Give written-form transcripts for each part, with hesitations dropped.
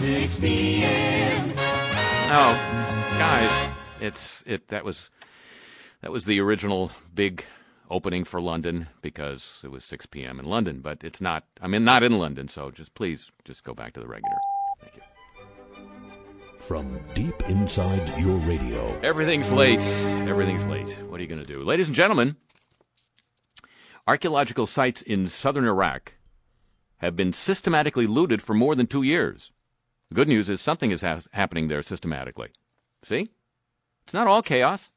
6 p.m. Oh, guys, that was the original big opening for London because it was 6 p.m. in London, but it's not. I mean, not in London, so please go back to the regular. Thank you. From deep inside your radio. Everything's late. Everything's late. What are you going to do? Ladies and gentlemen, archaeological sites in southern Iraq have been systematically looted for more than 2 years. The good news is something is happening there systematically. See? It's not all chaos.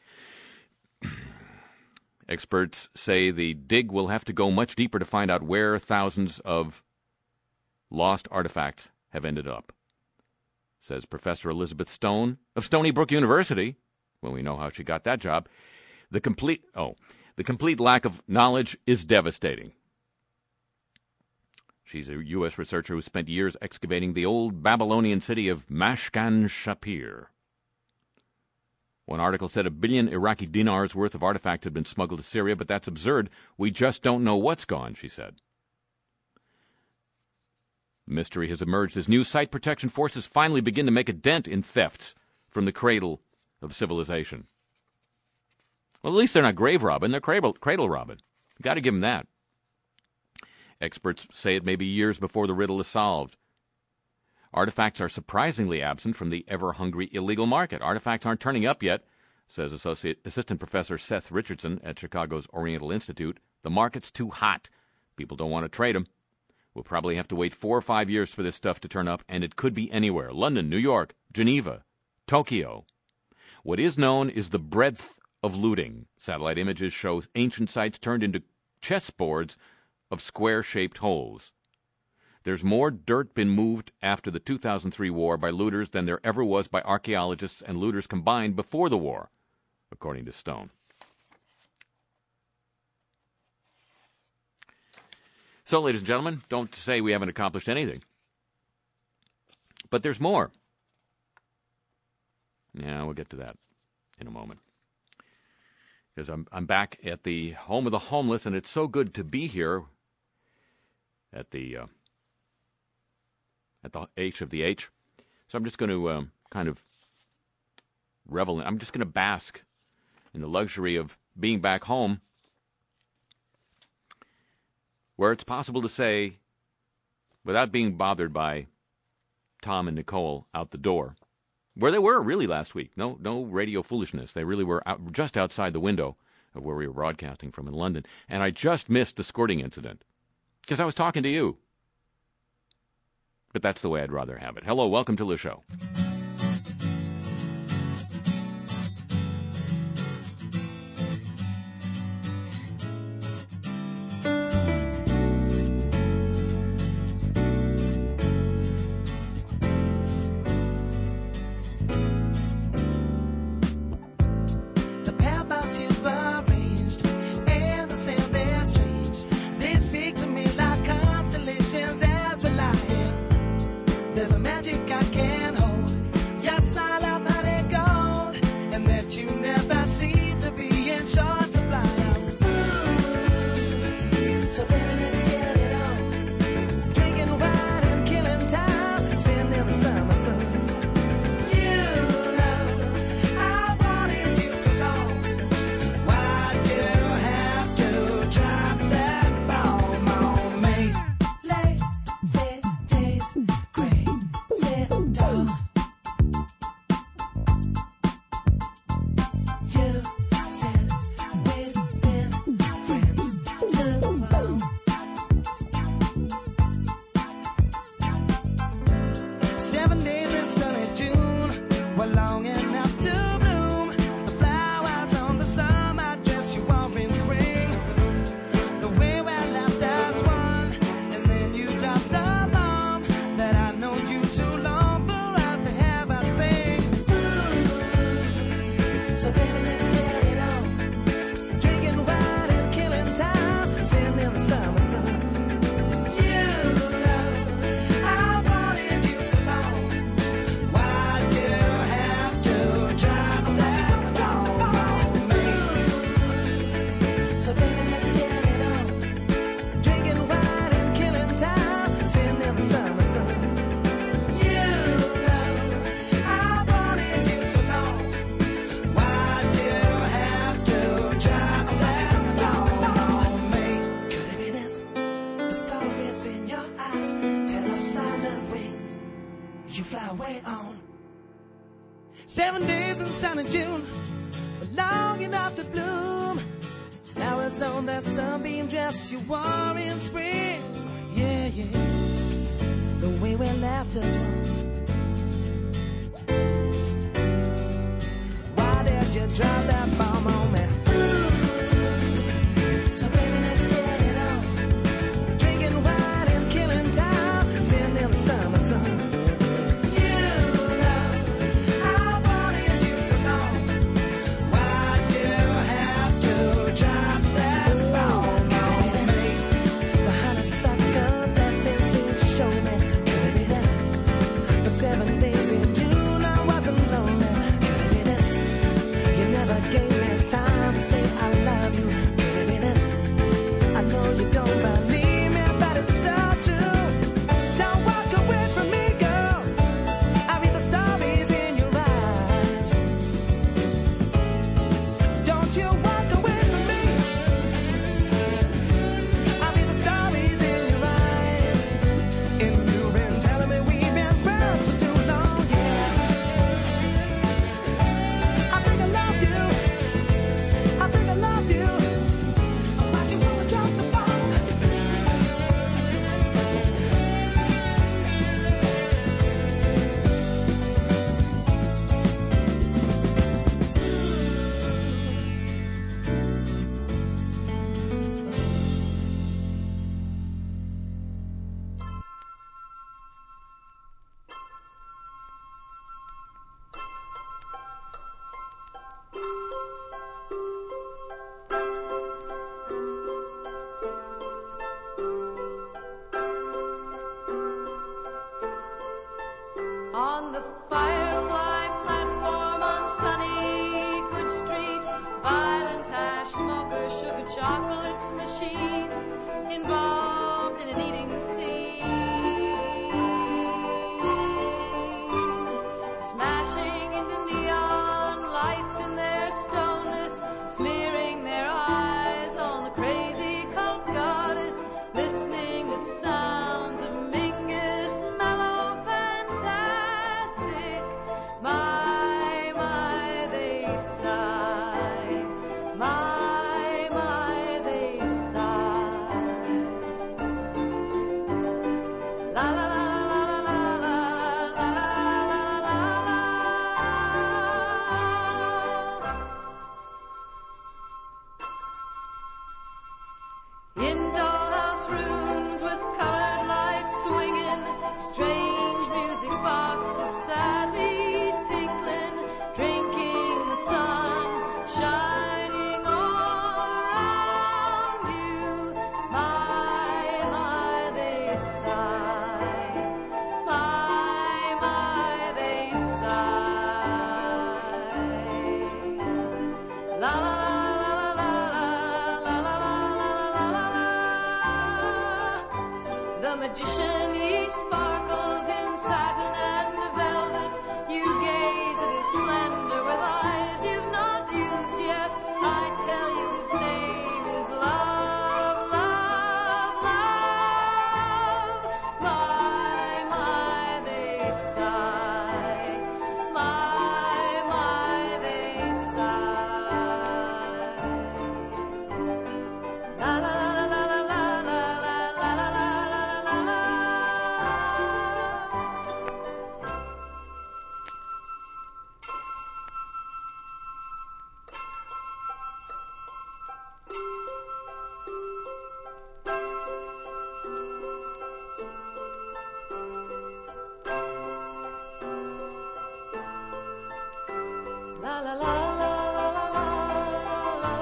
Experts say the dig will have to go much deeper to find out where thousands of lost artifacts have ended up, says Professor Elizabeth Stone of Stony Brook University. Well, we know how she got that job. The complete lack of knowledge is devastating. She's a U.S. researcher who spent years excavating the old Babylonian city of Mashkan Shapir. One article said 1 billion Iraqi dinars worth of artifacts had been smuggled to Syria, but that's absurd. We just don't know what's gone, she said. Mystery has emerged as new site protection forces finally begin to make a dent in thefts from the cradle of civilization. Well, at least they're not grave robbing, they're cradle robbing. You've got to give them that. Experts say it may be years before the riddle is solved. Artifacts are surprisingly absent from the ever-hungry illegal market. Artifacts aren't turning up yet, says Assistant Professor Seth Richardson at Chicago's Oriental Institute. The market's too hot. People don't want to trade them. We'll probably have to wait 4 or 5 years for this stuff to turn up, and it could be anywhere. London, New York, Geneva, Tokyo. What is known is the breadth of looting. Satellite images show ancient sites turned into chessboards of square-shaped holes. There's more dirt been moved after the 2003 war by looters than there ever was by archaeologists and looters combined before the war, according to Stone. So, ladies and gentlemen, don't say we haven't accomplished anything. But there's more. Yeah, we'll get to that in a moment. Because I'm back at the home of the homeless, and it's so good to be here at the H of the H. So I'm just going to kind of revel in. I'm just going to bask in the luxury of being back home, where it's possible to say, without being bothered by Tom and Nicole out the door, where they were really last week. No radio foolishness. They really were just outside the window of where we were broadcasting from in London. And I just missed the squirting incident because I was talking to you. But that's the way I'd rather have it. Hello, welcome to the show. There's a magic I can't hold. highway on. 7 days in sunny June, but long enough to bloom. Flowers on that sunbeam dress you wore in spring. Yeah, yeah, the way we left us wrong. Why did you drop that bomb on me? So baby, let's get it on. Drinking wine and killing time, sitting in the summer sun. You know I wanted you so long. Why'd you have to drop that bomb on me? The honeysuckle blessing seemed to show me. Could it be this? For 7 days in June I wasn't lonely. Could it be this? You never gave me time to say I love you. Could it be this? I know you don't believe me, but it's so true. Don't walk away from me, girl. I read the stories in your eyes. Don't you walk away from me. I read the stories in your eyes. And you've been telling me we've been friends for too long, yeah. I think I love you. I think I love you. Why'd you wanna drop the bomb? On the Firefly platform on sunny Good Street, violent hash smoker, sugar chocolate machine, involved in an eating scene, smashing into neon lights in their stoneness, smearing their eyes on the crazy cult goddess, listening to sounds of Mingus, mellow, fantastic. My, they sigh. My, they sigh. La la la la la la la la la la la. In dollhouse rooms with colored lights swinging, strange music boxes sadly tinkling, drinking the sun, shining all around you. My, they sigh. My, they sigh. La la la la la la la la la la la. The magician, he sparkles in satin and velvet. You gaze at his splendor with eyes you've not used yet. I tell you his name is love, love, love. My, they sigh. My, they sigh. La la la la la la la la la la la la la. La la la la la la la la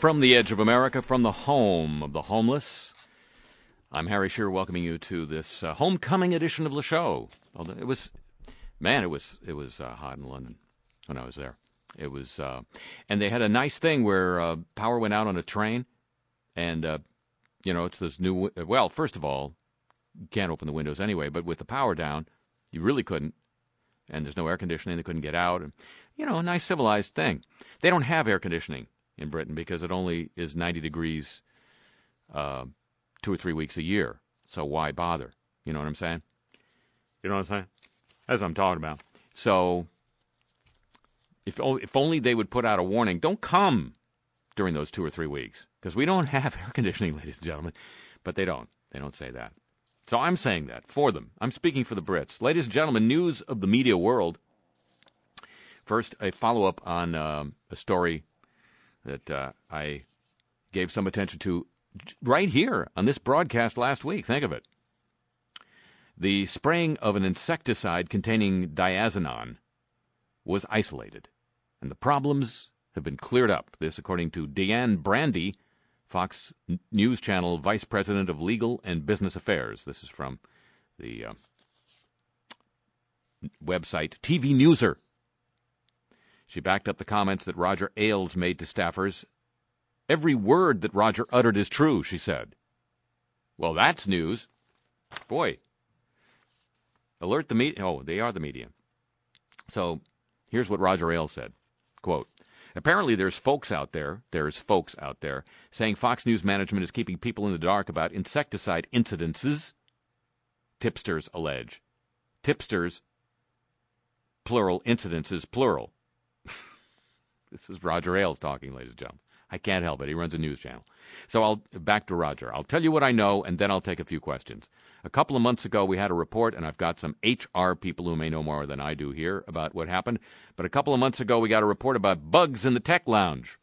From the edge of America, from the home of the homeless, I'm Harry Shearer, welcoming you to this homecoming edition of the show. Although it was hot in London when I was there. It was, and they had a nice thing where power went out on a train, and it's this new. Well, first of all, you can't open the windows anyway, but with the power down, you really couldn't. And there's no air conditioning; they couldn't get out. And, a nice civilized thing. They don't have air conditioning in Britain because it only is 90 degrees 2 or 3 weeks a year. So why bother? You know what I'm saying? You know what I'm saying? That's what I'm talking about. So if only they would put out a warning, don't come during those 2 or 3 weeks, because we don't have air conditioning, ladies and gentlemen. But they don't. They don't say that. So I'm saying that for them. I'm speaking for the Brits. Ladies and gentlemen, news of the media world. First, a follow-up on a story that I gave some attention to right here on this broadcast last week. Think of it. The spraying of an insecticide containing diazinon was isolated, and the problems have been cleared up. This, according to Deanne Brandy, Fox News Channel Vice President of Legal and Business Affairs. This is from the website TV Newser. She backed up the comments that Roger Ailes made to staffers. Every word that Roger uttered is true, she said. Well, that's news. Boy. Alert the media. Oh, they are the media. So here's what Roger Ailes said. Quote, apparently there's folks out there saying Fox News management is keeping people in the dark about insecticide incidences. Tipsters allege. Tipsters, plural, incidences, plural. This is Roger Ailes talking, ladies and gentlemen. I can't help it. He runs a news channel. So back to Roger. I'll tell you what I know, and then I'll take a few questions. A couple of months ago, we had a report, and I've got some HR people who may know more than I do here about what happened. But a couple of months ago, we got a report about bugs in the tech lounge.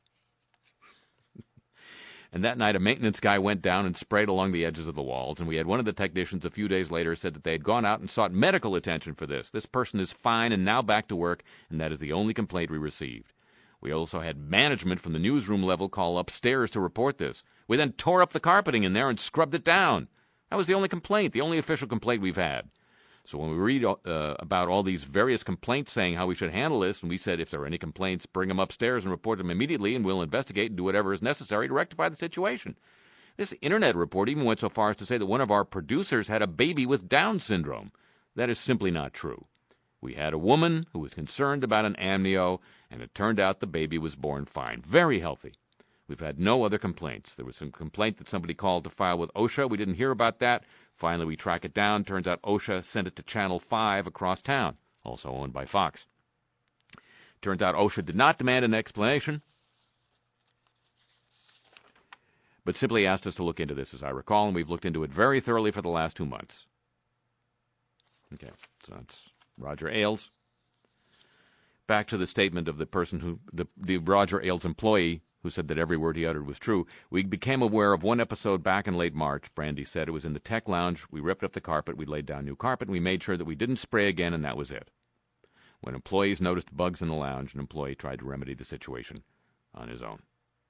And that night, a maintenance guy went down and sprayed along the edges of the walls, and we had one of the technicians a few days later said that they had gone out and sought medical attention for this. This person is fine and now back to work, and that is the only complaint we received. We also had management from the newsroom level call upstairs to report this. We then tore up the carpeting in there and scrubbed it down. That was the only complaint, the only official complaint we've had. So when we read about all these various complaints saying how we should handle this, and we said if there are any complaints, bring them upstairs and report them immediately, and we'll investigate and do whatever is necessary to rectify the situation. This Internet report even went so far as to say that one of our producers had a baby with Down syndrome. That is simply not true. We had a woman who was concerned about an amnio, and it turned out the baby was born fine, very healthy. We've had no other complaints. There was some complaint that somebody called to file with OSHA. We didn't hear about that. Finally, we track it down. Turns out OSHA sent it to Channel 5 across town, also owned by Fox. Turns out OSHA did not demand an explanation, but simply asked us to look into this, as I recall, and we've looked into it very thoroughly for the last 2 months. Okay, so that's Roger Ailes. Back to the statement of the person the Roger Ailes employee who said that every word he uttered was true. We became aware of one episode back in late March. Brandy said it was in the tech lounge. We ripped up the carpet. We laid down new carpet, and we made sure that we didn't spray again, and that was it. When employees noticed bugs in the lounge, an employee tried to remedy the situation on his own,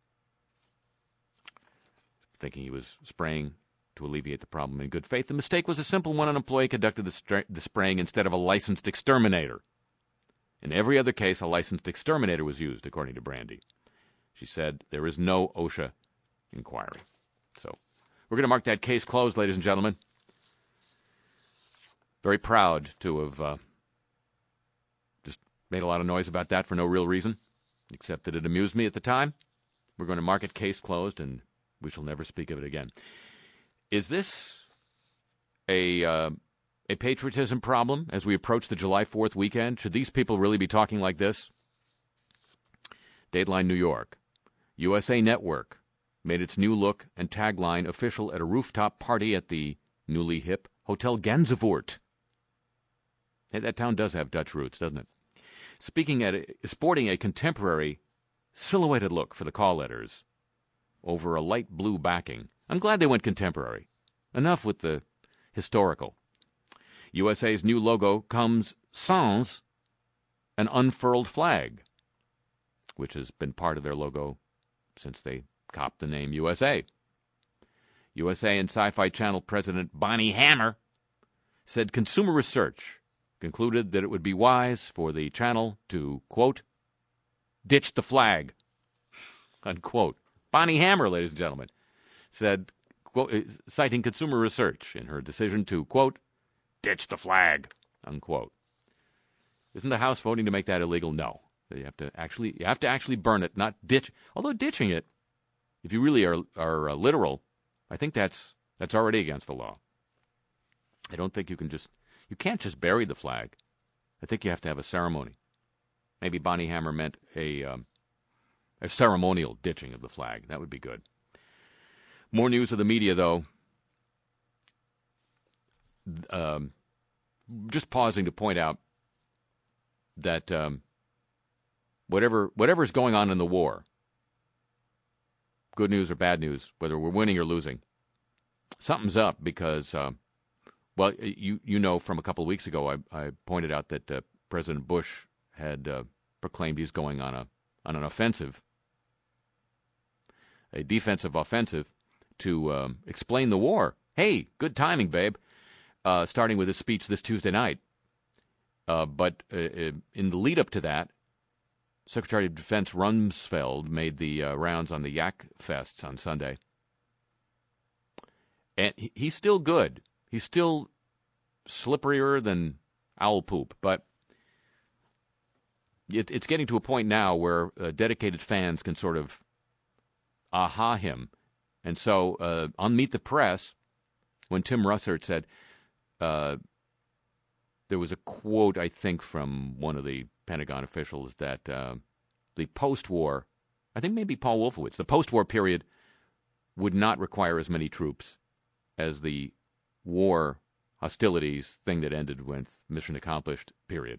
thinking he was spraying to alleviate the problem in good faith. The mistake was a simple one. An employee conducted the spraying instead of a licensed exterminator. In every other case, a licensed exterminator was used, according to Brandy. She said there is no OSHA inquiry. So we're going to mark that case closed, ladies and gentlemen. Very proud to have just made a lot of noise about that for no real reason, except that it amused me at the time. We're going to mark it case closed, and we shall never speak of it again. Is this a patriotism problem as we approach the July 4th weekend? Should these people really be talking like this? Dateline New York. USA Network made its new look and tagline official at a rooftop party at the newly hip Hotel Gansevoort. Hey, that town does have Dutch roots, doesn't it? Sporting a contemporary silhouetted look for the call letters over a light blue backing. I'm glad they went contemporary. Enough with the historical. USA's new logo comes sans an unfurled flag, which has been part of their logo since they copped the name USA. USA and Sci-Fi Channel President Bonnie Hammer said consumer research concluded that it would be wise for the channel to, quote, ditch the flag, unquote. Bonnie Hammer, ladies and gentlemen, said, quote, citing consumer research in her decision to, quote, ditch the flag, unquote. Isn't the House voting to make that illegal? No. You have to actually burn it, not ditch. Although ditching it, if you really are literal, I think that's already against the law. I don't think you can't just bury the flag. I think you have to have a ceremony. Maybe Bonnie Hammer meant a ceremonial ditching of the flag. That would be good. More news of the media, though. Just pausing to point out that whatever's going on in the war, good news or bad news, whether we're winning or losing, something's up because, you know, from a couple of weeks ago, I pointed out that President Bush had proclaimed he's going on an offensive, a defensive offensive, to explain the war. Hey, good timing, babe. Starting with his speech this Tuesday night. But in the lead up to that, Secretary of Defense Rumsfeld made the rounds on the Yak Fests on Sunday. And he's still good. He's still slipperier than owl poop. But it's getting to a point now where dedicated fans can sort of aha him. And so on Meet the Press, when Tim Russert said, there was a quote, I think, from one of the Pentagon officials that the post-war, I think maybe Paul Wolfowitz, the post-war period would not require as many troops as the war hostilities thing that ended with mission accomplished period.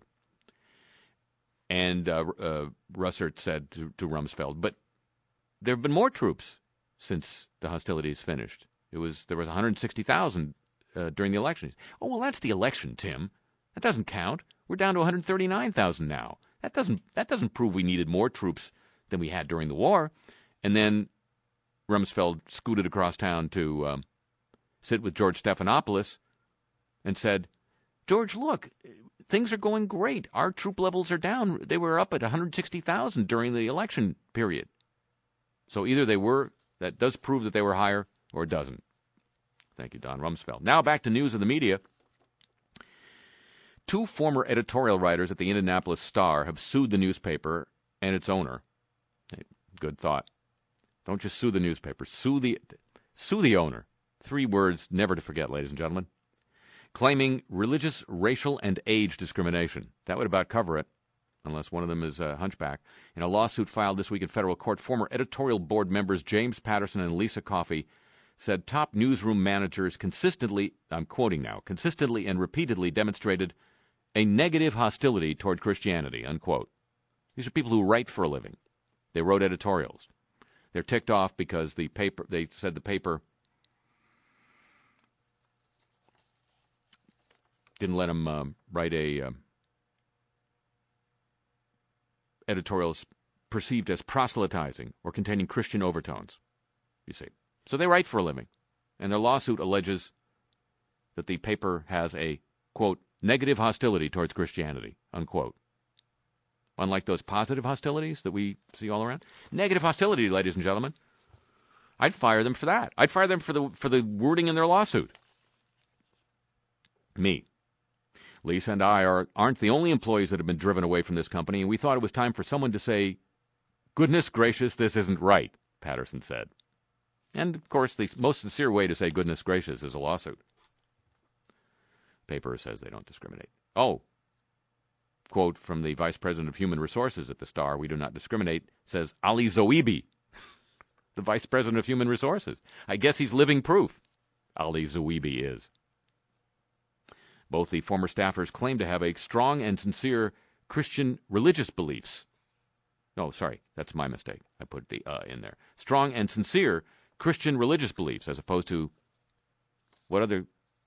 And Russert said to Rumsfeld, but there have been more troops since the hostilities finished. There was 160,000 during the elections. Oh, well, that's the election, Tim. That doesn't count. We're down to 139,000 now. That doesn't prove we needed more troops than we had during the war. And then Rumsfeld scooted across town to sit with George Stephanopoulos and said, George, look, things are going great. Our troop levels are down. They were up at 160,000 during the election period. So either that does prove that they were higher, or it doesn't. Thank you, Don Rumsfeld. Now back to news of the media. 2 former editorial writers at the Indianapolis Star have sued the newspaper and its owner. Hey, good thought. Don't just sue the newspaper. Sue the owner. 3 words never to forget, ladies and gentlemen. Claiming religious, racial, and age discrimination. That would about cover it, unless one of them is a hunchback. In a lawsuit filed this week in federal court, former editorial board members James Patterson and Lisa Coffey said top newsroom managers consistently, I'm quoting now, consistently and repeatedly demonstrated a negative hostility toward Christianity, unquote. These are people who write for a living. They wrote editorials. They're ticked off because they said the paper didn't let them write a editorials perceived as proselytizing or containing Christian overtones, you see. So they write for a living, and their lawsuit alleges that the paper has a, quote, negative hostility towards Christianity, unquote. Unlike those positive hostilities that we see all around. Negative hostility, ladies and gentlemen. I'd fire them for that. I'd fire them for the wording in their lawsuit. Me. Lisa and I aren't the only employees that have been driven away from this company, and we thought it was time for someone to say, goodness gracious, this isn't right, Patterson said. And, of course, the most sincere way to say goodness gracious is a lawsuit. Paper says they don't discriminate. Oh, quote from the Vice President of Human Resources at the Star, we do not discriminate, says Ali Zoibi, the Vice President of Human Resources. I guess he's living proof. Ali Zoibi is. Both the former staffers claim to have a strong and sincere Christian religious beliefs. No, sorry, that's my mistake. I put the in there. Strong and sincere Christian religious beliefs, as opposed to what other...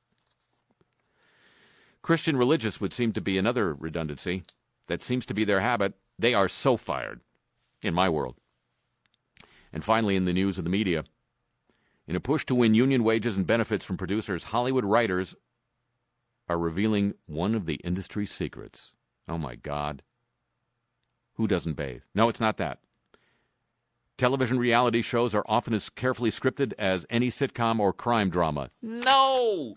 Christian religious would seem to be another redundancy. That seems to be their habit. They are so fired in my world. And finally, in the news of the media, in a push to win union wages and benefits from producers, Hollywood writers are revealing one of the industry's secrets. Oh, my God. Who doesn't bathe? No, it's not that. Television reality shows are often as carefully scripted as any sitcom or crime drama. No!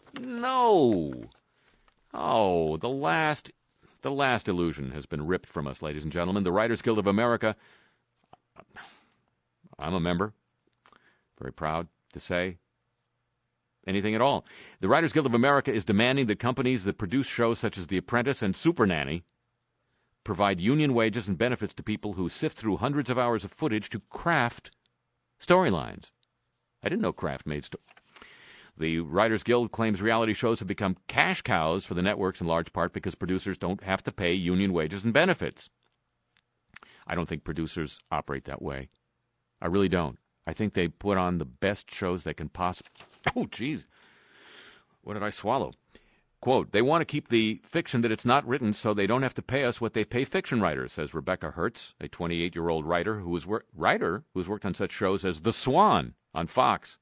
Oh, the last illusion has been ripped from us, ladies and gentlemen. The Writers Guild of America, I'm a member, very proud to say anything at all. The Writers Guild of America is demanding that companies that produce shows such as The Apprentice and Supernanny provide union wages and benefits to people who sift through hundreds of hours of footage to craft storylines. I didn't know Kraft made The Writers Guild claims reality shows have become cash cows for the networks in large part because producers don't have to pay union wages and benefits. I don't think producers operate that way. I really don't. I think they put on the best shows they can possibly... Oh, geez. What did I swallow? Quote, they want to keep the fiction that it's not written so they don't have to pay us what they pay fiction writers, says Rebecca Hertz, a 28-year-old writer who has worked on such shows as The Swan on Fox.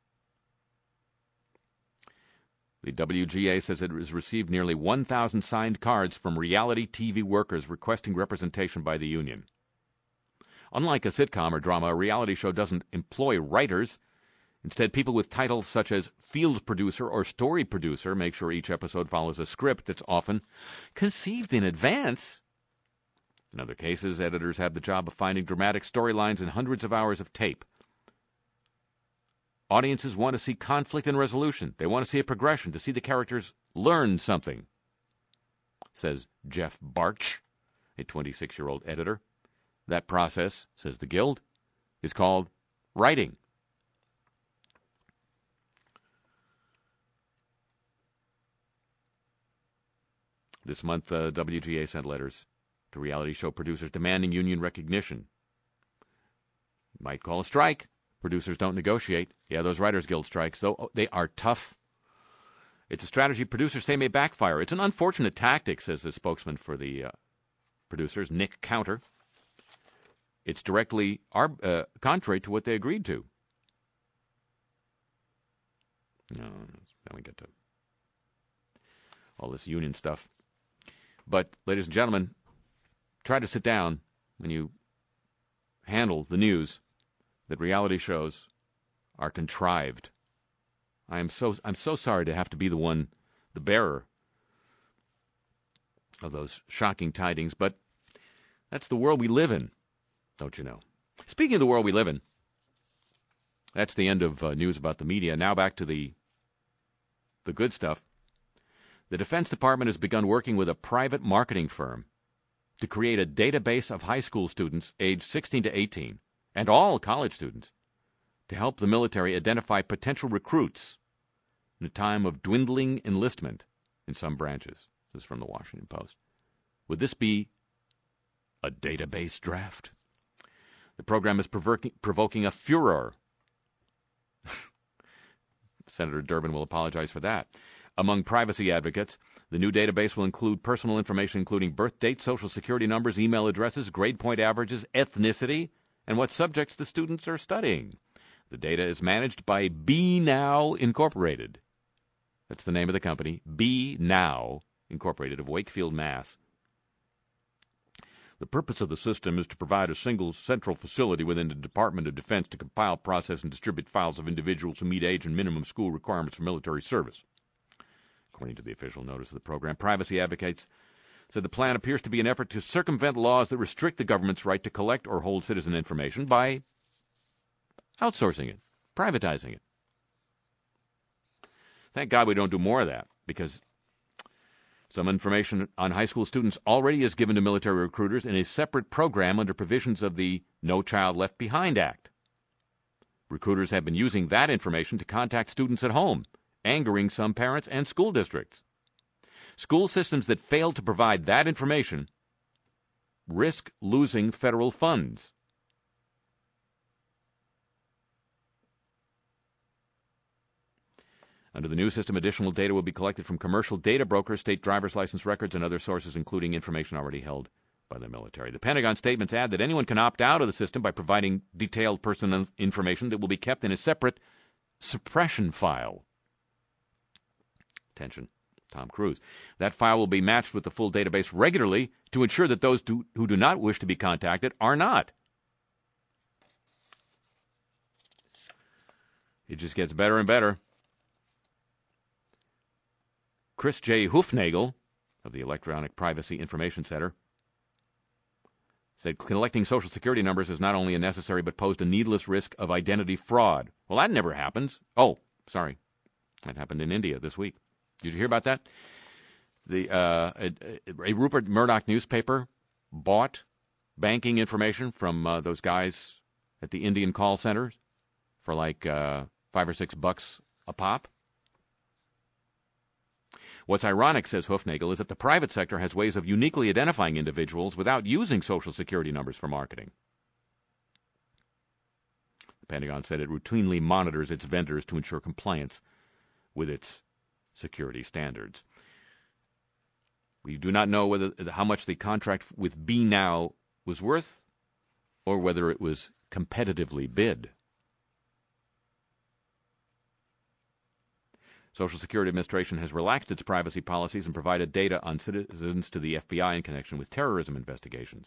The WGA says it has received nearly 1,000 signed cards from reality TV workers requesting representation by the union. Unlike a sitcom or drama, a reality show doesn't employ writers. Instead, people with titles such as field producer or story producer make sure each episode follows a script that's often conceived in advance. In other cases, editors have the job of finding dramatic storylines in hundreds of hours of tape. Audiences want to see conflict and resolution. They want to see a progression, to see the characters learn something, says Jeff Barch, a 26-year-old editor. That process, says the Guild, is called writing. This month, WGA sent letters to reality show producers demanding union recognition. Might call a strike. Producers don't negotiate. Yeah, those Writers Guild strikes, though, they are tough. It's a strategy producers say may backfire. It's an unfortunate tactic, says the spokesman for the producers, Nick Counter. It's directly contrary to what they agreed to. No, then we get to all this union stuff. But, ladies and gentlemen, try to sit down when you handle the news that reality shows are contrived. I'm so sorry to have to be the bearer of those shocking tidings, but that's the world we live in, don't you know? Speaking of the world we live in, that's the end of news about the media. Now back to the good stuff. The Defense Department has begun working with a private marketing firm to create a database of high school students aged 16 to 18 and all college students to help the military identify potential recruits in a time of dwindling enlistment in some branches. This is from the Washington Post. Would this be a database draft? The program is provoking a furor. Senator Durbin will apologize for that. Among privacy advocates, the new database will include personal information including birth dates, social security numbers, email addresses, grade point averages, ethnicity, and what subjects the students are studying. The data is managed by BeNow Incorporated. That's the name of the company, BeNow Incorporated of Wakefield, Mass. The purpose of the system is to provide a single central facility within the Department of Defense to compile, process, and distribute files of individuals who meet age and minimum school requirements for military service. According to the official notice of the program, privacy advocates said the plan appears to be an effort to circumvent laws that restrict the government's right to collect or hold citizen information by outsourcing it, privatizing it. Thank God we don't do more of that, because some information on high school students already is given to military recruiters in a separate program under provisions of the No Child Left Behind Act. Recruiters have been using that information to contact students at home, angering some parents and school districts. School systems that fail to provide that information risk losing federal funds. Under the new system, additional data will be collected from commercial data brokers, state driver's license records, and other sources, including information already held by the military. The Pentagon statements add that anyone can opt out of the system by providing detailed personal information that will be kept in a separate suppression file. Attention, Tom Cruise. That file will be matched with the full database regularly to ensure that those who do not wish to be contacted are not. It just gets better and better. Chris J. Hufnagel of the Electronic Privacy Information Center said collecting Social Security numbers is not only unnecessary but posed a needless risk of identity fraud. Well, that never happens. Oh, sorry. That happened in India this week. Did you hear about that? A Rupert Murdoch newspaper bought banking information from those guys at the Indian call centers for like $5 or $6 a pop. What's ironic, says Hufnagel, is that the private sector has ways of uniquely identifying individuals without using Social Security numbers for marketing. The Pentagon said it routinely monitors its vendors to ensure compliance with its security standards. We do not know how much the contract with BNow was worth or whether it was competitively bid. Social Security Administration has relaxed its privacy policies and provided data on citizens to the FBI in connection with terrorism investigations.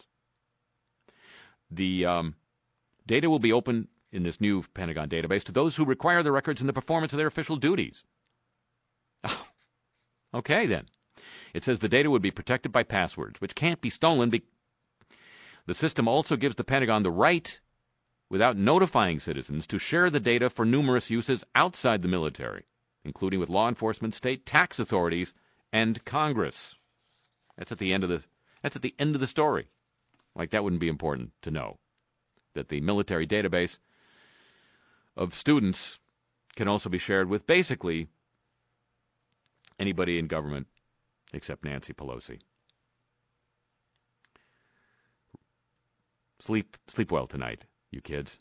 The data will be open in this new Pentagon database to those who require the records in the performance of their official duties. Oh, okay, then. It says the data would be protected by passwords, which can't be stolen. The system also gives the Pentagon the right, without notifying citizens, to share the data for numerous uses outside the military, including with law enforcement, state tax authorities, and Congress. That's at the end of the story. Like that wouldn't be important to know. That the military database of students can also be shared with basically anybody in government except Nancy Pelosi. Sleep well tonight, you kids.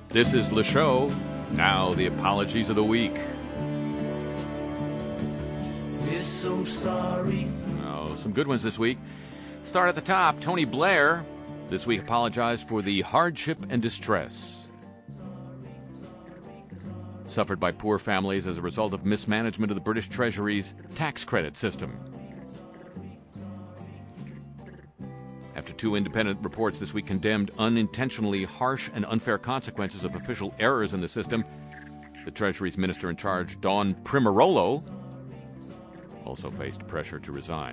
This is Le Show. Now the apologies of the week. We're so sorry. Oh, some good ones this week. Start at the top. Tony Blair this week apologized for the hardship and distress suffered by poor families as a result of mismanagement of the British Treasury's tax credit system. After two independent reports this week condemned unintentionally harsh and unfair consequences of official errors in the system, the Treasury's minister in charge, Dawn Primarolo, also faced pressure to resign.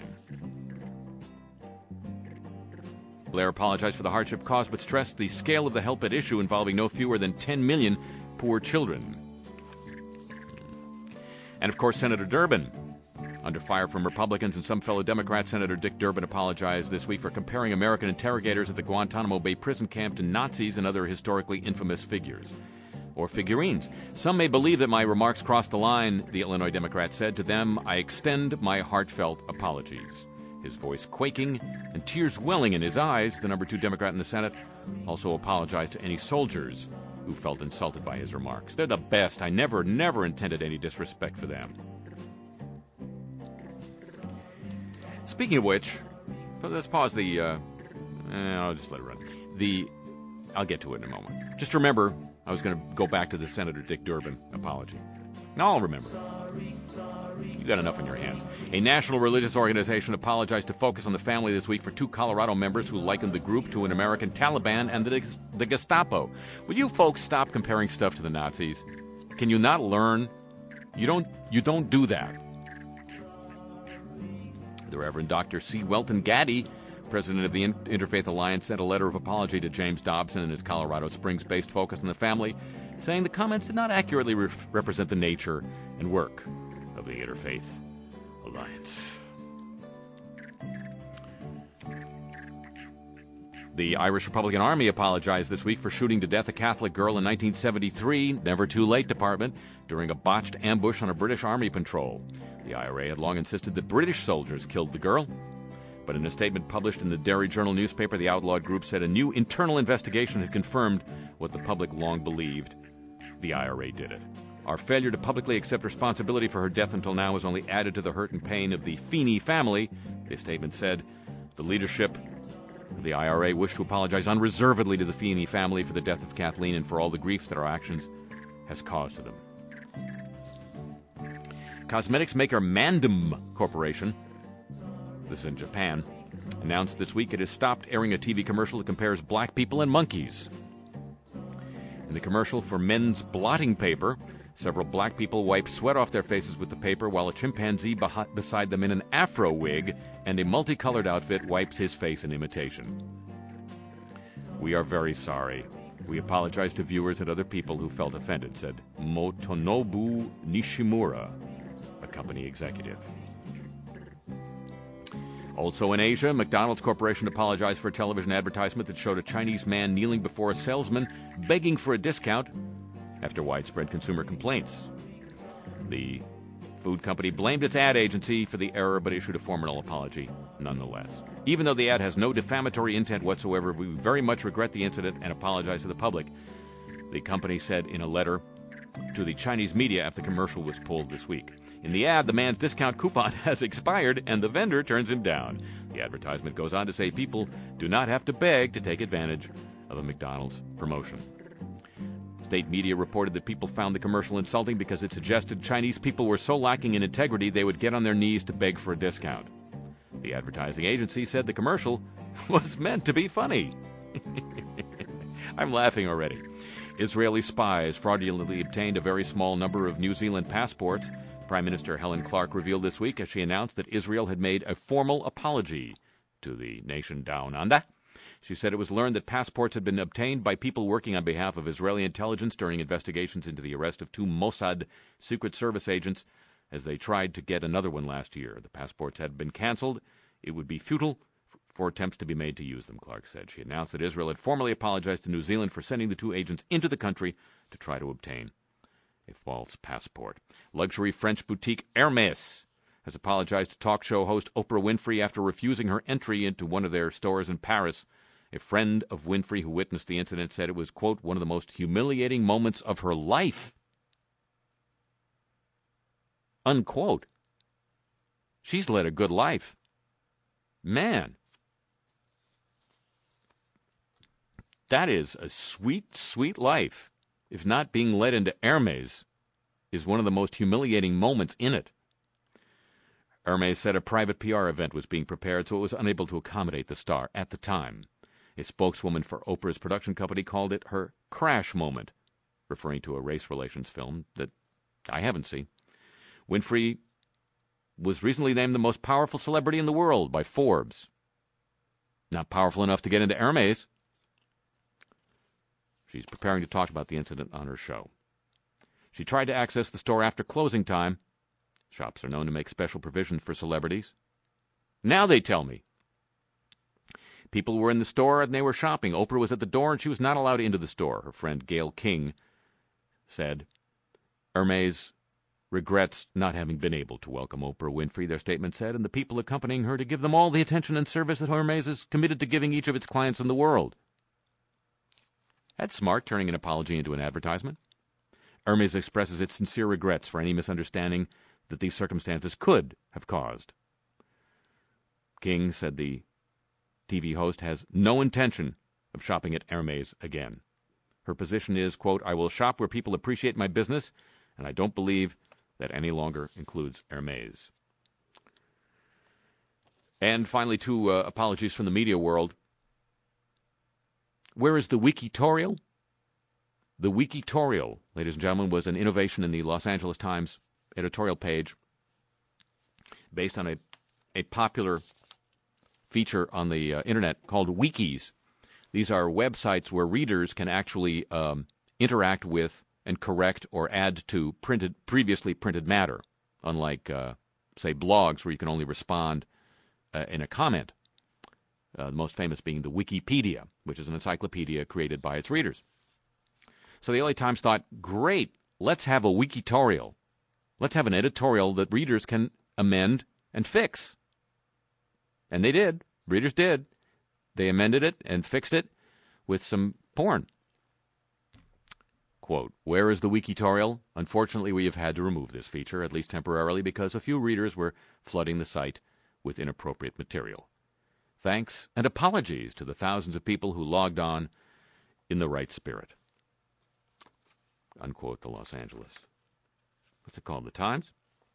Blair apologized for the hardship caused, but stressed the scale of the help at issue involving no fewer than 10 million poor children. And, of course, Senator Durbin. Under fire from Republicans and some fellow Democrats, Senator Dick Durbin apologized this week for comparing American interrogators at the Guantanamo Bay prison camp to Nazis and other historically infamous figures. Or figurines. Some may believe that my remarks crossed the line, the Illinois Democrat said. To them, I extend my heartfelt apologies. His voice quaking and tears welling in his eyes, the number 2 Democrat in the Senate also apologized to any soldiers who felt insulted by his remarks. They're the best. I never intended any disrespect for them. Speaking of which, let's pause the, I'll just let it run. I'll get to it in a moment. Just remember, I was going to go back to the Senator Dick Durbin apology. Now I'll remember. You got enough on your hands. A national religious organization apologized to Focus on the Family this week for 2 Colorado members who likened the group to an American Taliban and the Gestapo. Will you folks stop comparing stuff to the Nazis? Can you not learn? You don't do that. The Reverend Dr. C. Welton Gaddy, president of the Interfaith Alliance, sent a letter of apology to James Dobson and his Colorado Springs-based Focus on the Family, saying the comments did not accurately represent the nature and work of the Interfaith Alliance. The Irish Republican Army apologized this week for shooting to death a Catholic girl in 1973, Never Too Late Department, during a botched ambush on a British Army patrol. The IRA had long insisted that British soldiers killed the girl, but in a statement published in the Derry Journal newspaper, the outlawed group said a new internal investigation had confirmed what the public long believed: the IRA did it. Our failure to publicly accept responsibility for her death until now has only added to the hurt and pain of the Feeney family, the statement said. The leadership of the IRA wished to apologize unreservedly to the Feeney family for the death of Kathleen and for all the grief that our actions has caused to them. Cosmetics maker Mandem Corporation, this is in Japan, announced this week it has stopped airing a TV commercial that compares black people and monkeys. In the commercial for men's blotting paper, several black people wipe sweat off their faces with the paper while a chimpanzee beside them in an afro wig and a multicolored outfit wipes his face in imitation. We are very sorry. We apologize to viewers and other people who felt offended, said Motonobu Nishimura, a company executive. Also in Asia, McDonald's Corporation apologized for a television advertisement that showed a Chinese man kneeling before a salesman begging for a discount after widespread consumer complaints. The food company blamed its ad agency for the error but issued a formal apology nonetheless. Even though the ad has no defamatory intent whatsoever, we very much regret the incident and apologize to the public, the company said in a letter to the Chinese media after the commercial was pulled this week. In the ad, the man's discount coupon has expired and the vendor turns him down. The advertisement goes on to say people do not have to beg to take advantage of a McDonald's promotion. State media reported that people found the commercial insulting because it suggested Chinese people were so lacking in integrity they would get on their knees to beg for a discount. The advertising agency said the commercial was meant to be funny. I'm laughing already. Israeli spies fraudulently obtained a very small number of New Zealand passports. Prime Minister Helen Clark revealed this week as she announced that Israel had made a formal apology to the nation down under. She said it was learned that passports had been obtained by people working on behalf of Israeli intelligence during investigations into the arrest of 2 Mossad Secret Service agents as they tried to get another one last year. The passports had been canceled. It would be futile for attempts to be made to use them, Clark said. She announced that Israel had formally apologized to New Zealand for sending the 2 agents into the country to try to obtain a false passport. Luxury French boutique Hermès has apologized to talk show host Oprah Winfrey after refusing her entry into one of their stores in Paris A friend of Winfrey who witnessed the incident said it was, quote, one of the most humiliating moments of her life. Unquote. She's led a good life. Man. That is a sweet, sweet life. If not being led into Hermes is one of the most humiliating moments in it. Hermes said a private PR event was being prepared, so it was unable to accommodate the star at the time. A spokeswoman for Oprah's production company called it her crash moment, referring to a race relations film that I haven't seen. Winfrey was recently named the most powerful celebrity in the world by Forbes. Not powerful enough to get into Hermes. She's preparing to talk about the incident on her show. She tried to access the store after closing time. Shops are known to make special provisions for celebrities. Now they tell me. People were in the store and they were shopping. Oprah was at the door and she was not allowed into the store. Her friend Gayle King said Hermes regrets not having been able to welcome Oprah Winfrey, their statement said, and the people accompanying her to give them all the attention and service that Hermes is committed to giving each of its clients in the world. That's smart, turning an apology into an advertisement. Hermes expresses its sincere regrets for any misunderstanding that these circumstances could have caused. King said the TV host has no intention of shopping at Hermes again. Her position is, quote, I will shop where people appreciate my business, and I don't believe that any longer includes Hermes. And finally, two apologies from the media world. Where is the Wikitorial? The Wikitorial, ladies and gentlemen, was an innovation in the Los Angeles Times editorial page based on a popular feature on the internet called wikis. These are websites where readers can actually interact with and correct or add to previously printed matter, unlike, say, blogs where you can only respond in a comment. The most famous being the Wikipedia, which is an encyclopedia created by its readers. So the LA Times thought, great, let's have a Wikitorial. Let's have an editorial that readers can amend and fix. And they did. Readers did. They amended it and fixed it with some porn. Quote, where is the Wikitorial? Unfortunately, we have had to remove this feature, at least temporarily, because a few readers were flooding the site with inappropriate material. Thanks and apologies to the thousands of people who logged on in the right spirit. Unquote, the Los Angeles. What's it called? The Times?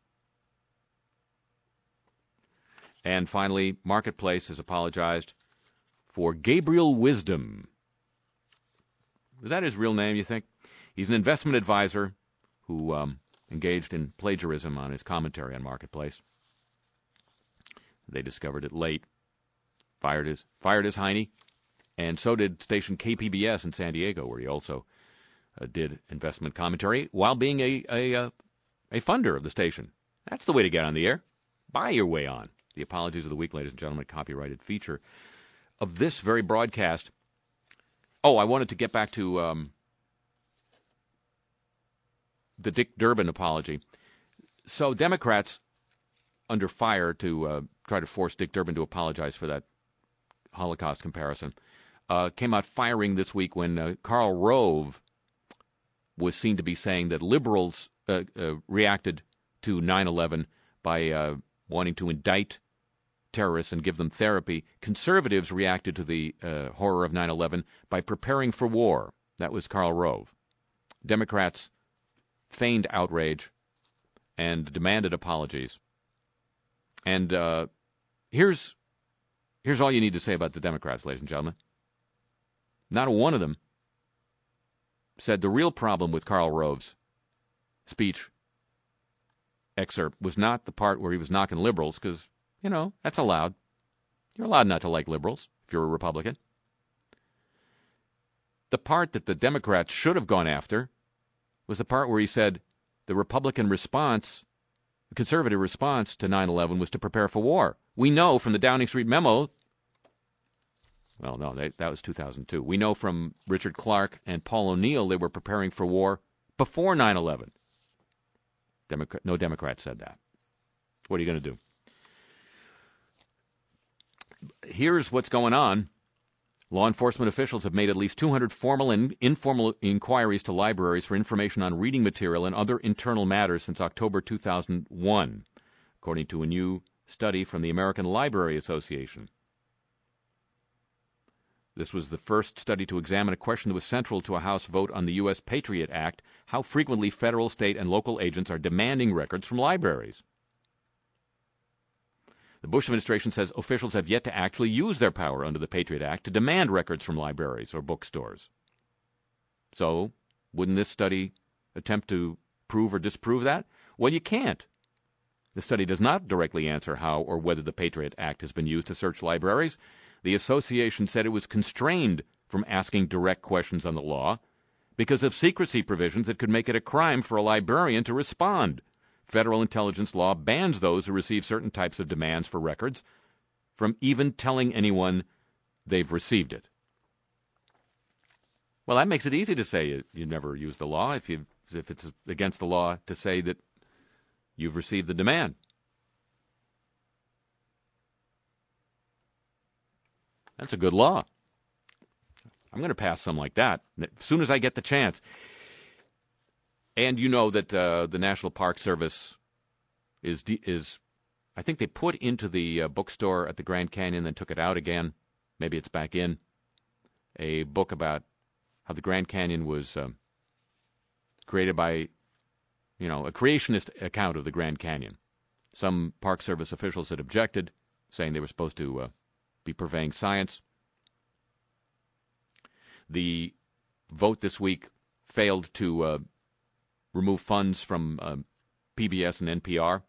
And finally, Marketplace has apologized for Gabriel Wisdom. Is that his real name, you think? He's an investment advisor who engaged in plagiarism on his commentary on Marketplace. They discovered it late. Fired his Heine, and so did station KPBS in San Diego, where he also did investment commentary while being a funder of the station. That's the way to get on the air. Buy your way on. The apologies of the week, ladies and gentlemen, copyrighted feature of this very broadcast. Oh, I wanted to get back to the Dick Durbin apology. So Democrats under fire to try to force Dick Durbin to apologize for that Holocaust comparison, came out firing this week when Karl Rove was seen to be saying that liberals reacted to 9/11 by wanting to indict terrorists and give them therapy. Conservatives reacted to the horror of 9/11 by preparing for war. That was Karl Rove. Democrats feigned outrage and demanded apologies. And here's all you need to say about the Democrats, ladies and gentlemen. Not one of them said the real problem with Karl Rove's speech excerpt was not the part where he was knocking liberals, because, you know, that's allowed. You're allowed not to like liberals if you're a Republican. The part that the Democrats should have gone after was the part where he said the Republican response, the conservative response to 9/11 was to prepare for war. We know from the Downing Street memo, well, no, that was 2002. We know from Richard Clark and Paul O'Neill they were preparing for war before 9/11. No Democrat said that. What are you going to do? Here's what's going on. Law enforcement officials have made at least 200 formal and informal inquiries to libraries for information on reading material and other internal matters since October 2001, according to a new study from the American Library Association. This was the first study to examine a question that was central to a House vote on the U.S. Patriot Act: how frequently federal, state, and local agents are demanding records from libraries. The Bush administration says officials have yet to actually use their power under the Patriot Act to demand records from libraries or bookstores. So, wouldn't this study attempt to prove or disprove that? Well, you can't. The study does not directly answer how or whether the Patriot Act has been used to search libraries. The association said it was constrained from asking direct questions on the law because of secrecy provisions that could make it a crime for a librarian to respond. Federal intelligence law bans those who receive certain types of demands for records from even telling anyone they've received it. Well, that makes it easy to say you never use the law if it's against the law to say that you've received the demand. That's a good law. I'm going to pass some like that as soon as I get the chance. And you know that the National Park Service is I think they put into the bookstore at the Grand Canyon, then took it out again. Maybe it's back in. A book about how the Grand Canyon was created by, a creationist account of the Grand Canyon. Some Park Service officials had objected, saying they were supposed to be purveying science. The vote this week failed to remove funds from PBS and NPR.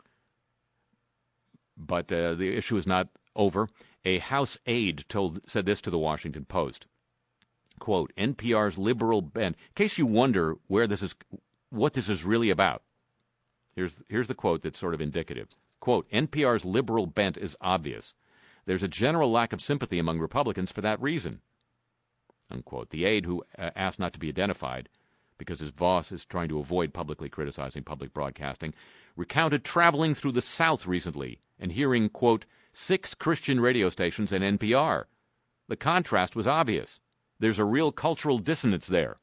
But the issue is not over. A House aide said this to the Washington Post. Quote, NPR's liberal bent. In case you wonder what this is really about, here's the quote that's sort of indicative. Quote, NPR's liberal bent is obvious. There's a general lack of sympathy among Republicans for that reason. Unquote. The aide, who asked not to be identified because his boss is trying to avoid publicly criticizing public broadcasting, recounted traveling through the South recently and hearing, quote, 6 Christian radio stations and NPR. The contrast was obvious. There's a real cultural dissonance there.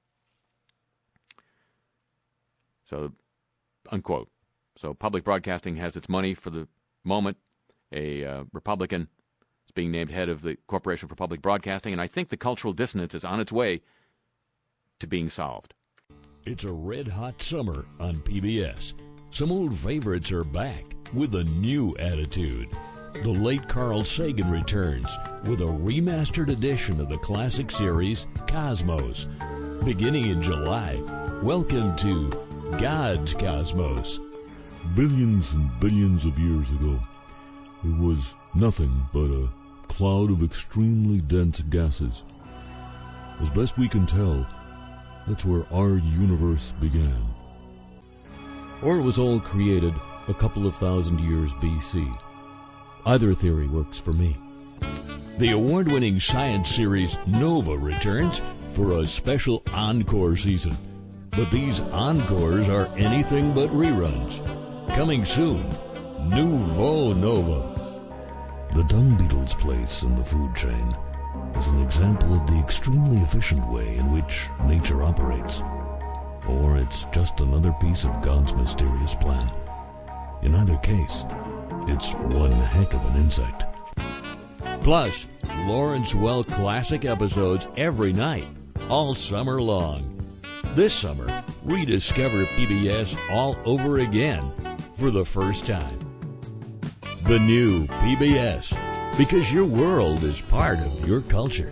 So, unquote. So public broadcasting has its money for the moment. A Republican is being named head of the Corporation for Public Broadcasting, and I think the cultural dissonance is on its way to being solved. It's a red-hot summer on PBS. Some old favorites are back with a new attitude. The late Carl Sagan returns with a remastered edition of the classic series Cosmos. Beginning in July, welcome to God's Cosmos. Billions and billions of years ago, it was nothing but a cloud of extremely dense gases. As best we can tell, that's where our universe began. Or it was all created a couple of thousand years BC. Either theory works for me. The award-winning science series Nova returns for a special encore season. But these encores are anything but reruns. Coming soon, Nouveau Nova. The dung beetle's place in the food chain is an example of the extremely efficient way in which nature operates. Or it's just another piece of God's mysterious plan. In either case, it's one heck of an insect. Plus, Lawrence Welk classic episodes every night, all summer long. This summer, rediscover PBS all over again for the first time. The new PBS, because your world is part of your culture.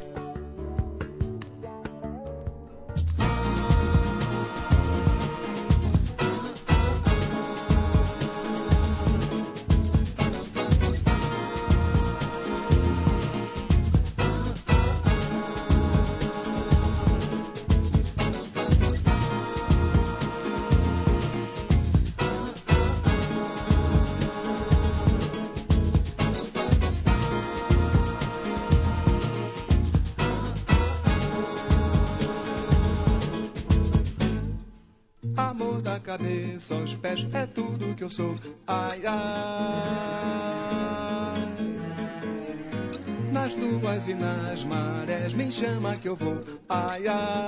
Amor da cabeça aos pés é tudo que eu sou. Ai, ai. Na nas luas e nas marés, me chama que eu vou. Ai,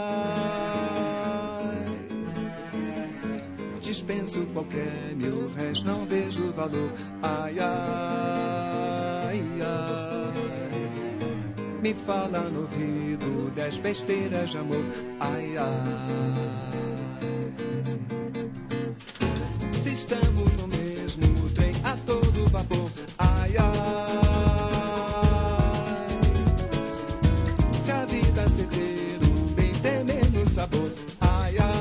ai. Dispenso qualquer mil réis, não vejo valor. Ai, ai, ai. Me fala no ouvido 10 besteiras de amor. Ai, ai. Se estamos no mesmo trem a todo vapor. Ai, ai. Se a vida ceder o bem tem menos sabor. Ai, ai.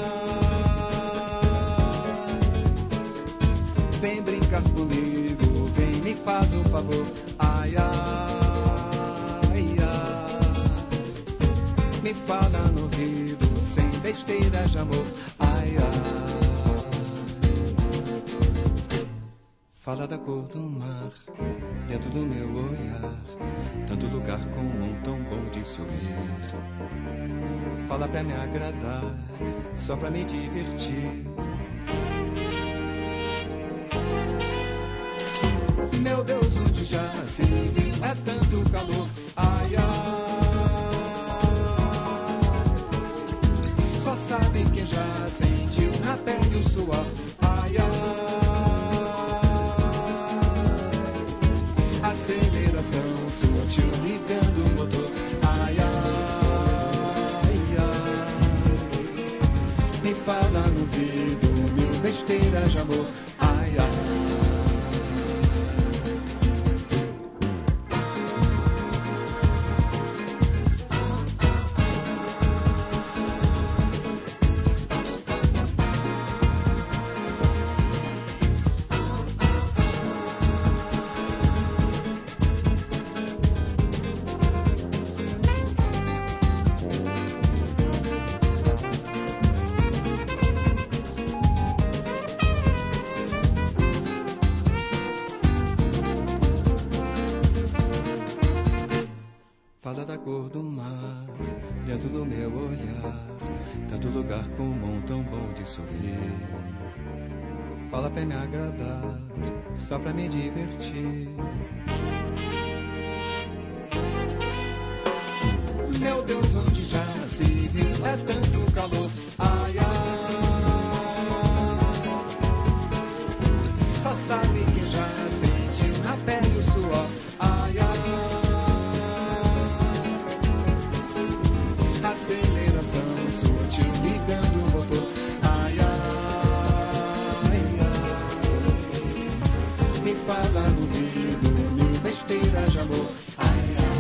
Vem brincar comigo, vem me faz um favor. Ai, ai, ai. Me fala no ouvido sem besteiras de amor. Ai, ai. Fala da cor do mar, dentro do meu olhar, tanto lugar comum tão bom de se ouvir. Fala pra me agradar, só pra me divertir. Meu Deus, onde já se viu é tanto calor. Ai, ai. Só sabe quem já sentiu na pele o suor. Ai, ai. Aceleração sutil ligando o motor. Ai, ai, ai. Me fala no ouvido mil besteiras de amor. Ai, ai. Fala da cor do mar, dentro do meu olhar, tanto lugar comum tão bom de se ouvir. Fala pra me agradar, só pra me divertir. Meu Deus, onde já se viu é tanto calor. Ai, ai. Só sabe quem já sentiu na pele o suor. Ai, ai. Aceleração sutil ligando o motor. Ai, ai, ai. Me fala no ouvido mil besteiras de amor. Ai, ai.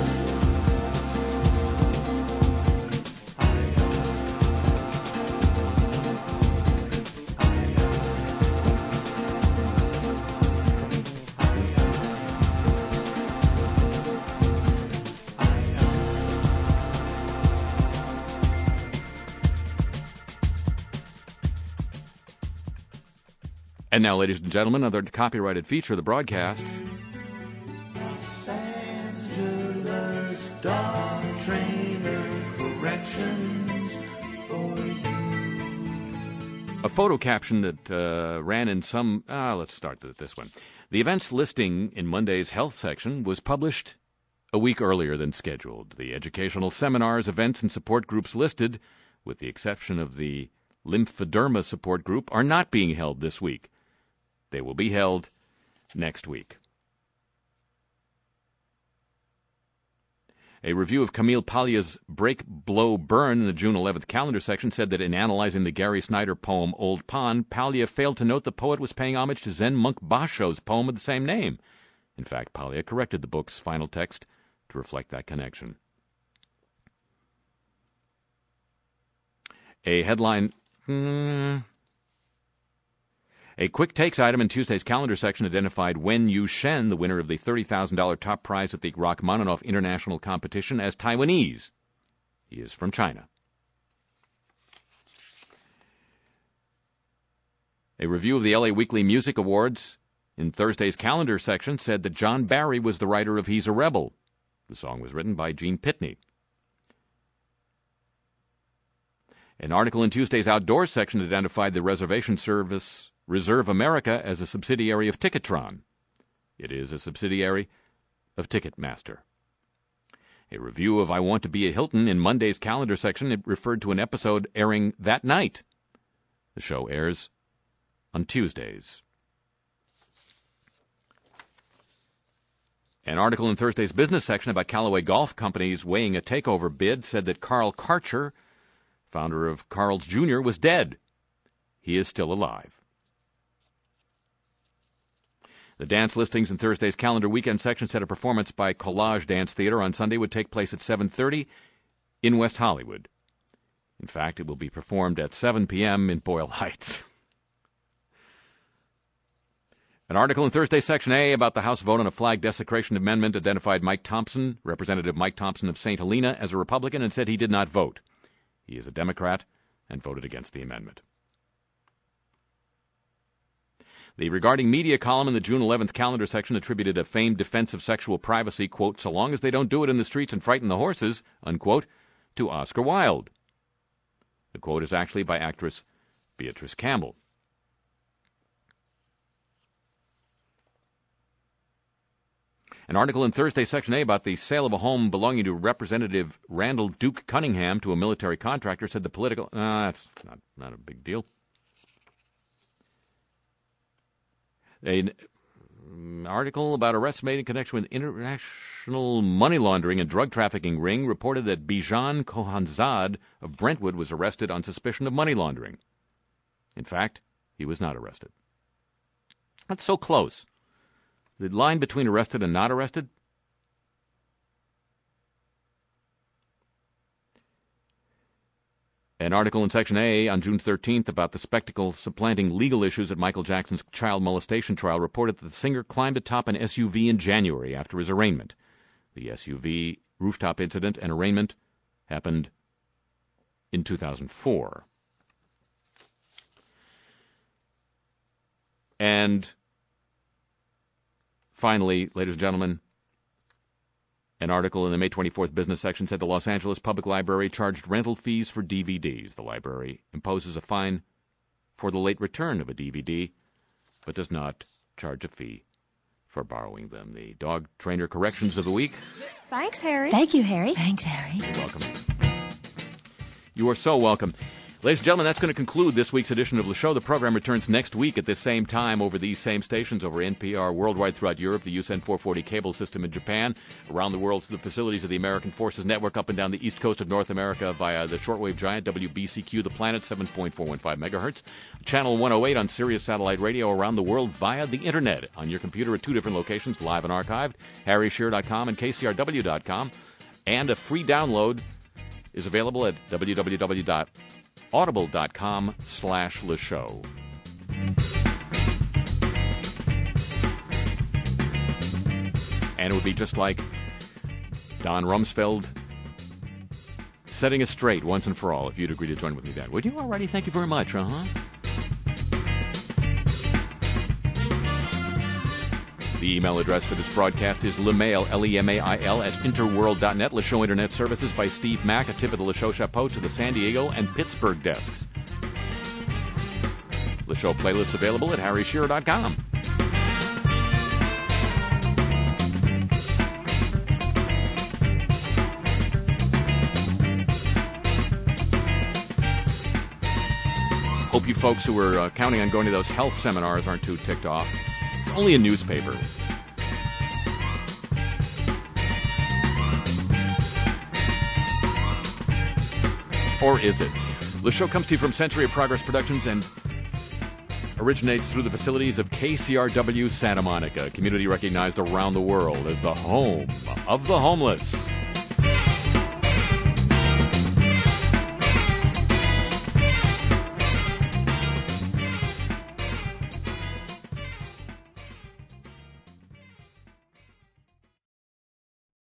And now, ladies and gentlemen, another copyrighted feature of the broadcast. Los Angeles Star Trainer corrections for you. A photo caption that ran in some... let's start with this one. The events listing in Monday's health section was published a week earlier than scheduled. The educational seminars, events, and support groups listed, with the exception of the lymphoderma support group, are not being held this week. They will be held next week. A review of Camille Paglia's Break, Blow, Burn in the June 11th calendar section said that in analyzing the Gary Snyder poem Old Pond, Paglia failed to note the poet was paying homage to Zen monk Basho's poem of the same name. In fact, Paglia corrected the book's final text to reflect that connection. A headline... A quick takes item in Tuesday's calendar section identified Wen Yu-shen, the winner of the $30,000 top prize at the Rachmaninoff International Competition, as Taiwanese. He is from China. A review of the LA Weekly Music Awards in Thursday's calendar section said that John Barry was the writer of He's a Rebel. The song was written by Gene Pitney. An article in Tuesday's Outdoors section identified the reservation service Reserve America as a subsidiary of Ticketron. It is a subsidiary of Ticketmaster. A review of I Want to Be a Hilton in Monday's calendar section, it referred to an episode airing that night. The show airs on Tuesdays. An article in Thursday's business section about Callaway Golf Company's weighing a takeover bid said that Carl Karcher, founder of Carl's Jr., was dead. He is still alive. The dance listings in Thursday's calendar weekend section said a performance by Collage Dance Theater on Sunday would take place at 7:30 in West Hollywood. In fact, it will be performed at 7 p.m. in Boyle Heights. An article in Thursday's Section A about the House vote on a flag desecration amendment identified Mike Thompson, Representative Mike Thompson of St. Helena, as a Republican and said he did not vote. He is a Democrat and voted against the amendment. The Regarding Media column in the June 11th calendar section attributed a famed defense of sexual privacy, quote, so long as they don't do it in the streets and frighten the horses, unquote, to Oscar Wilde. The quote is actually by actress Beatrice Campbell. An article in Thursday Section A about the sale of a home belonging to Representative Randall Duke Cunningham to a military contractor said the political... that's not a big deal. An article about arrests made in connection with international money laundering and drug trafficking ring reported that Bijan Kohanzad of Brentwood was arrested on suspicion of money laundering. In fact, he was not arrested. That's so close. The line between arrested and not arrested? An article in Section A on June 13th about the spectacle supplanting legal issues at Michael Jackson's child molestation trial reported that the singer climbed atop an SUV in January after his arraignment. The SUV rooftop incident and arraignment happened in 2004. And finally, ladies and gentlemen, an article in the May 24th business section said the Los Angeles Public Library charged rental fees for DVDs. The library imposes a fine for the late return of a DVD, but does not charge a fee for borrowing them. The Dog Trainer Corrections of the Week. Thanks, Harry. Thank you, Harry. Thanks, Harry. You're welcome. You are so welcome. Ladies and gentlemen, that's going to conclude this week's edition of the show. The program returns next week at this same time over these same stations, over NPR worldwide throughout Europe, the USEN 440 cable system in Japan, around the world through the facilities of the American Forces Network up and down the east coast of North America via the shortwave giant WBCQ The Planet, 7.415 megahertz, channel 108 on Sirius Satellite Radio around the world via the Internet, on your computer at two different locations, live and archived, harryshear.com and kcrw.com, and a free download is available at www.audible.com/Le Show. And it would be just like Don Rumsfeld setting us straight once and for all if you'd agree to join with me then. Would you already? Thank you very much. The email address for this broadcast is lemail, L-E-M-A-I-L, at interworld.net. Le Show Internet Services by Steve Mack. A tip of the Le Show Chapeau to the San Diego and Pittsburgh desks. Le Show playlists available at harryshearer.com. Hope you folks who were counting on going to those health seminars aren't too ticked off. It's only a newspaper. Or is it? The show comes to you from Century of Progress Productions and originates through the facilities of KCRW Santa Monica, a community recognized around the world as the home of the homeless.